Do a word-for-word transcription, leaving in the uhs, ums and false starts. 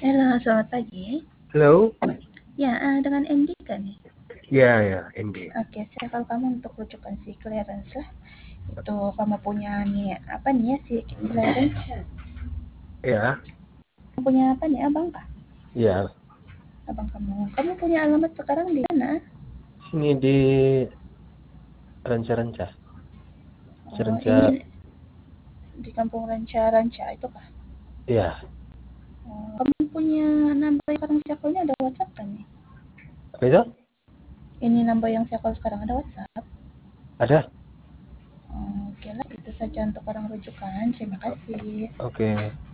Halo, selamat pagi. Halo? Ya, eh, dengan Andy kan nih? Ya, ya, Andy. Oke, saya call kamu untuk rujukan si clearance lah. Itu kamu punya nih, apa nih ya si clearance? Ya, Kamu punya apa nih, abang kah? ya. Abang kamu. Kamu punya alamat sekarang di mana? Ini di Ranca-Ranca. Oh, Ranca, ini di kampung Ranca-Ranca itu kah? ya. Oh, kamu punya nambah sekarang circle-nya ada WhatsApp kan nih? Apa itu? Ini nambah yang circle sekarang ada WhatsApp? Ada? Oh, oke lah, itu saja untuk orang rujukan. Terima kasih. Oke.